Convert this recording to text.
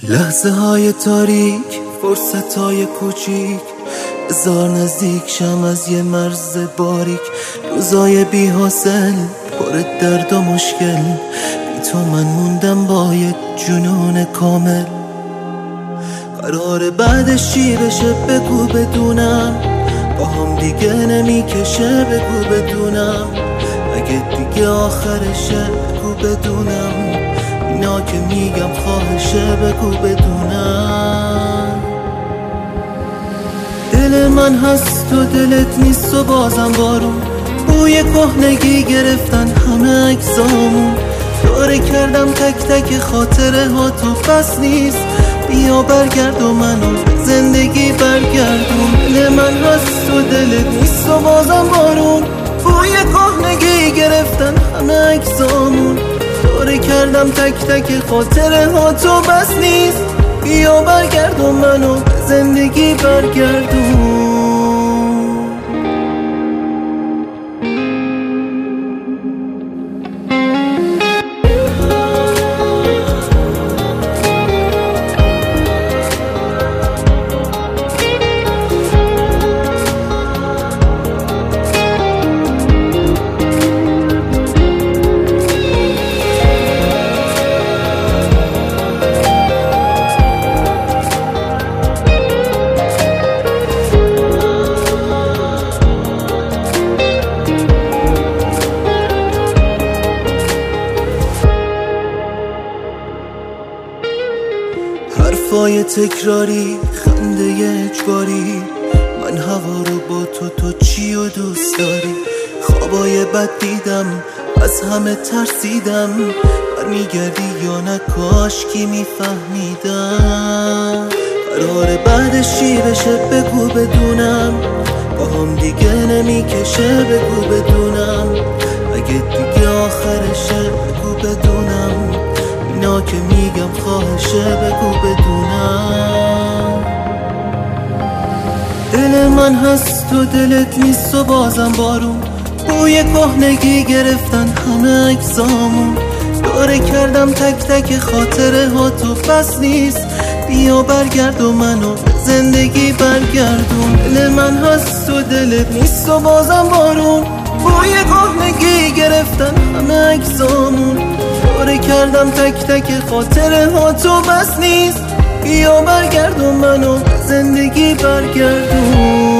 لحظه های تاریک، فرصت های کوچیک، بزار نزدیک شم از یه مرز باریک. روزای بی حاصل پر درد و مشکل، بی تو من موندم با یک جنون کامل. قرار بعدش چی بشه بگو بدونم، با هم دیگه نمیکشه بگو بدونم. اگه دیگه آخرشه بگو بدونم، اینا که میگم خواهشه بگو بدونم. دل من هست و دلت نیست و بازم بارون، بوی کهنگی گرفتن همه اجزامون. داره کردم تک تک خاطره ها تو بس نیست، بیا برگرد و منو زندگی برگردون. دل من هست و دلت نیست و بازم بارون، بوی کهنگی گرفتن همه اجزامون. داره کردم تک تک خاطره ها تو بس نیست، بیا برگرد و منو زندگی برگردون. حرفای تکراری، خنده اجباری، من هوا رو با تو چی و دوست داری. خوابای بد دیدم، از همه ترسیدم، برمیگردی یا نه کاش کی میفهمیدم. قرار بعدش چی بشه بگو بدونم، با هم دیگه نمیکشه بگو بدونم. اگه دیگه آخرشه بگو بدونم، اینا که میگم خواهشه بگو بدونم. دل من هست و دلت نیست و بازم بارون، بوی کهنگی گرفتن همه اجزامون. داره کردم تک تک خاطره ها تو بس نیست، بیا برگرد و منو زندگی برگردون. دل من هست و دلت نیست و بازم بارون، بوی کهنگی گرفتن همه اجزامون. داره کردم تک تک خاطره ها تو بس نیست، بیا برگرد و منو زندگی برگردون.